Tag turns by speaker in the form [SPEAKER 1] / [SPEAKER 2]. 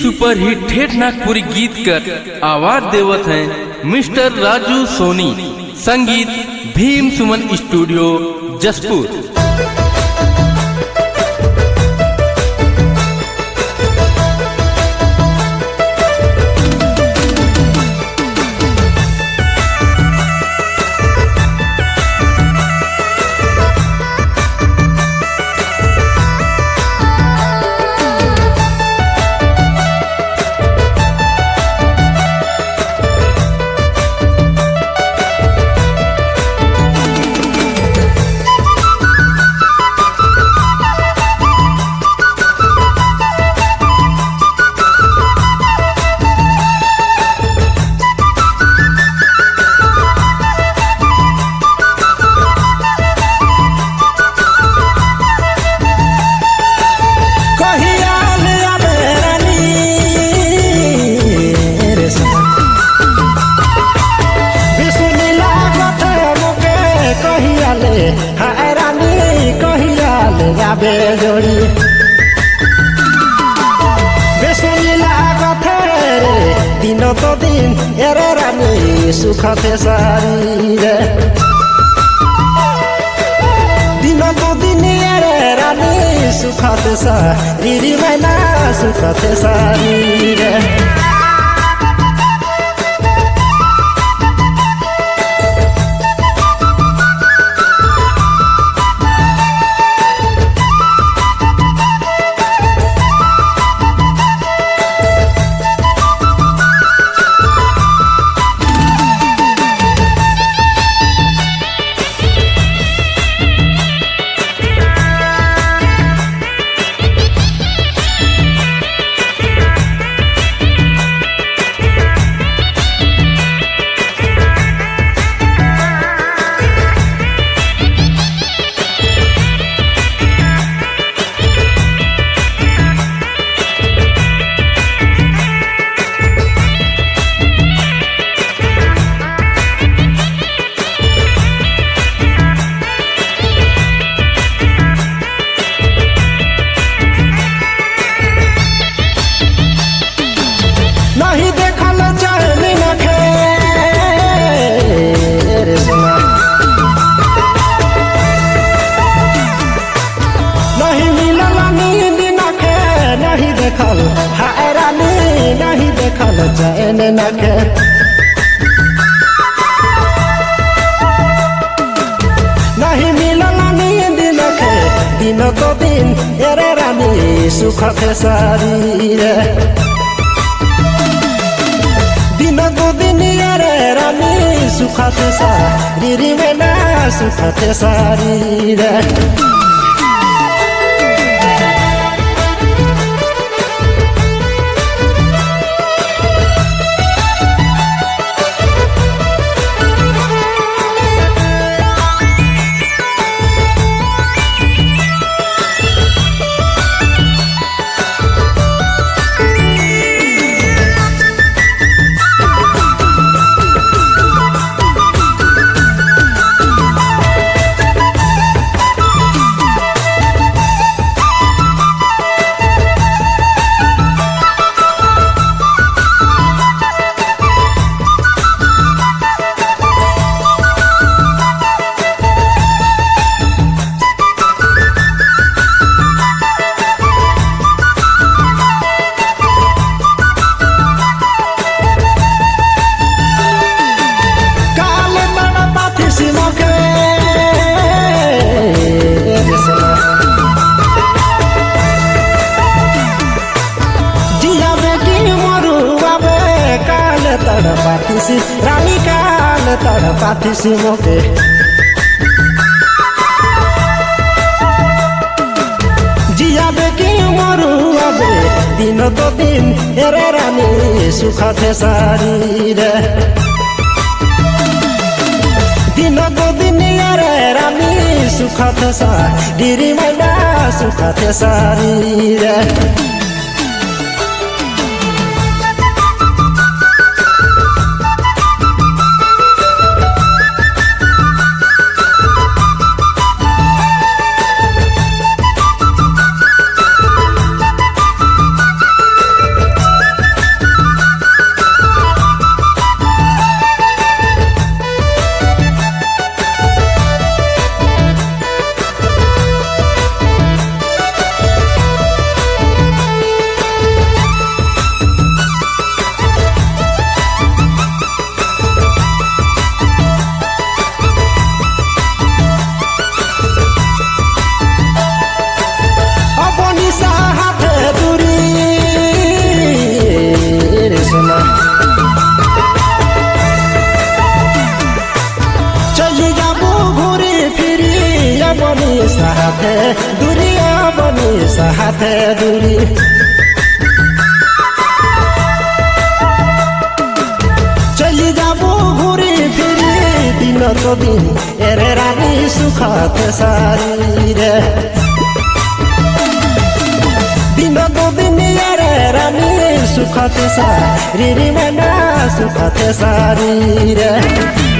[SPEAKER 1] Super hit ठेठ नागपुरी गीत कर आवाज देवत हैं मिस्टर राजू सोनी। संगीत भीम सुमन स्टूडियो जसपुर।
[SPEAKER 2] बेजोड़ी बेसुनी लागत रे दिन तो दिन एरे रानी सुखते सारी रे दिन तो दिन एरे रानी सुखते सारी रे मैना सुखते सारी रे। नहीं देखल चैनी नखे रे सोना नहीं मिलल नींद नखे नहीं देखल हैरानी नहीं देखल चैन नखे नहीं मिलल नींद नखे दिन तो दिन एरे रानी सुखते सारी रे दिन तो दिन रे रानी सुखते सारी रे मैना सुखते सारी रे। तड़पाती रानी काल तड़पाती सी मोके जिया बेकी मरु अबे दिन तो दिन एरे रानी सुखते सारी रे दिन तो दिन एरे रानी सुखते सारी रे मैना सुखते सारी रे। साथे दुरिया बनी साथे दूरी चली जाबो घुरी फिरी दिन तो दिन एरे रानी सुखते सारी रे दिन तो दिन एरे रानी सुखते सारी रे मना सुखते सारी रे